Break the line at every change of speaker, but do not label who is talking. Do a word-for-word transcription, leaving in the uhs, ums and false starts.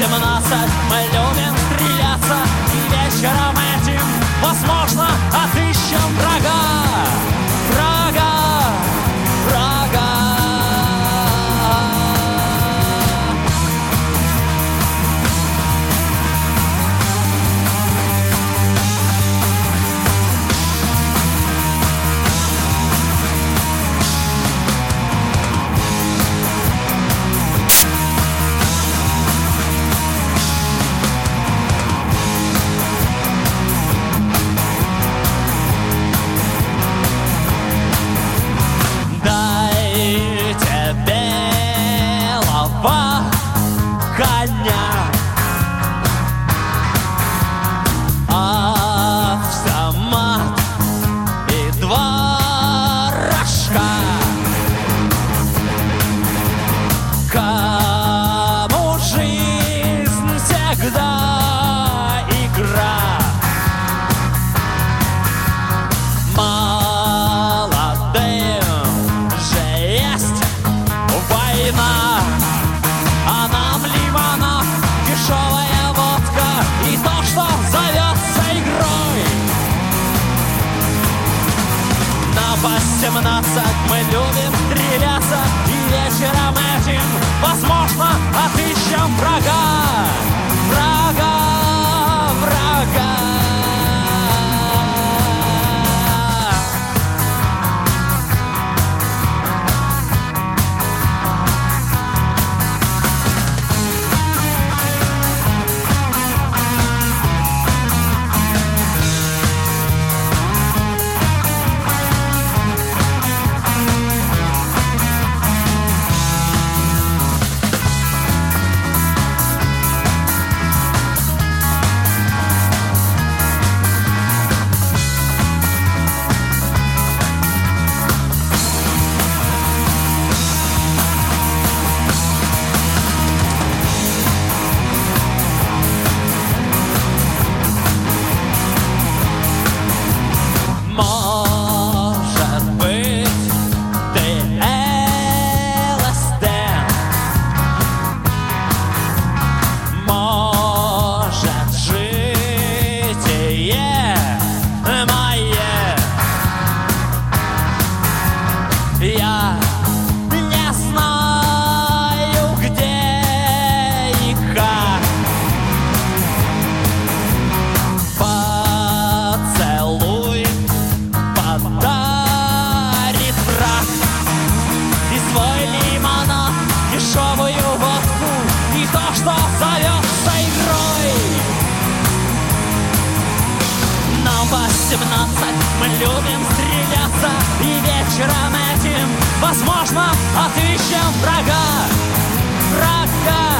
восемнадцать мы любим стреляться, и вечером этим, возможно, отыщем врага. Врага, врага. Коня, автомат и два рожка. Кому жизнь всегда игра. Молодым же есть война, а нам лимонад, дешевая водка и то, что зовется игрой. На восемнадцать мы любим стреляться, и вечером этим, возможно, отыщем врага. Врага, врага. Я не знаю, где и как. Поцелуй подарит враг, и свой лимонад, дешевую водку, и то, что зовется игрой. На восемнадцать мы любим стреляться, и вечером этим, возможно, отыщем врага. Врага.